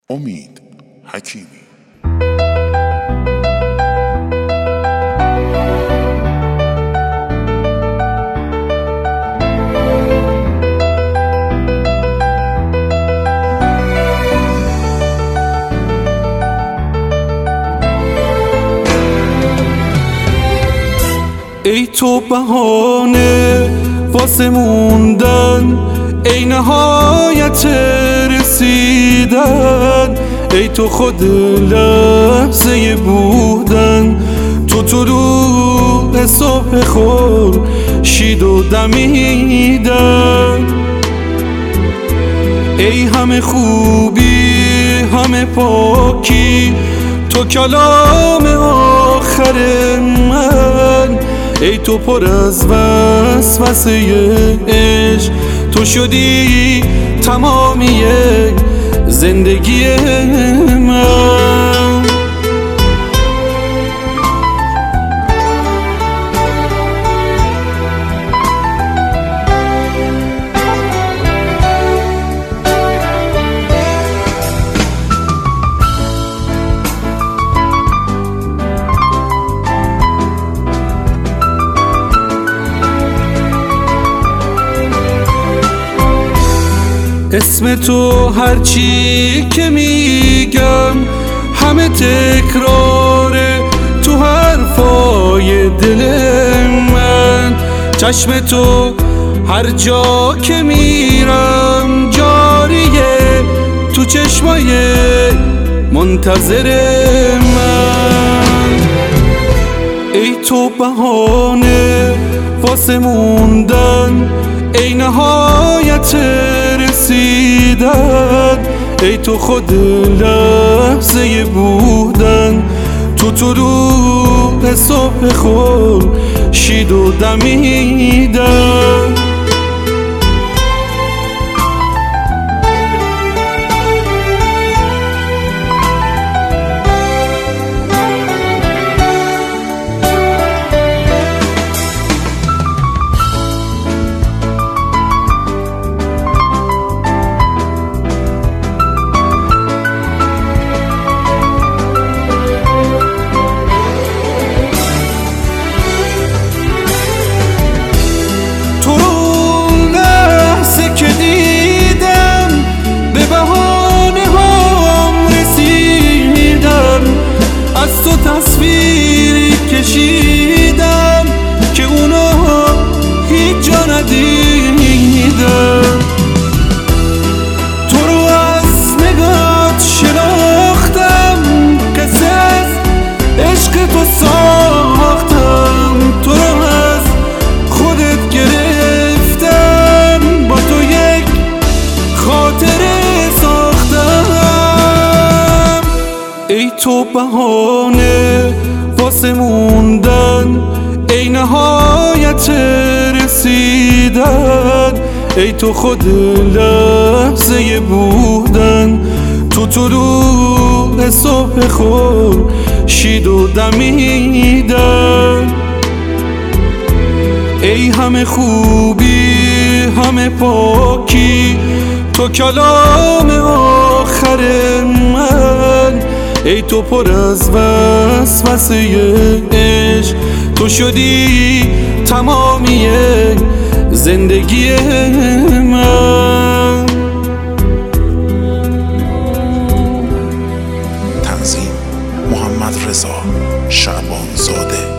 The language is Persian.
امید حکیمی. ای تو بهانه واسه موندن، ای نهایت رسیدن، ای تو خود لحظه بودن، تو طلوع صبح خورشید و دمیدن. ای همه خوبی همه پاکی، تو کلام آخر من، ای تو پر از وسوسه عشق، تو شدی تمامی زندگی من. اسم تو هرچی که میگم همه تکراره تو حرفای دل من. چشم تو هر جا که میرم جاریه تو چشمای منتظر من. ای تو بهانه واسه موندن، ای نهایت رسیدن، ای تو خود لحظه بودن، تو طلوع صبح خورشید و دمیدن. تصویری کشیدم که اونا هیچ جا ندیدم، تو رو از نگات شناختم، قصه از عشق تو ساختم، تو رو از خودت گرفتم، با تو یک خاطره ساختم. ای تو بهانه واسه موندن، ای نهایت رسیدن، ای تو خود لحظه بودن، تو طلوع صبح خورشید و دمیدن. ای همه خوبی همه پاکی، تو کلام آخر من، ای تو پر از وسوسه عشق، تو شدی تمامی زندگی من. تنظیم محمد رضا شعبان زاده.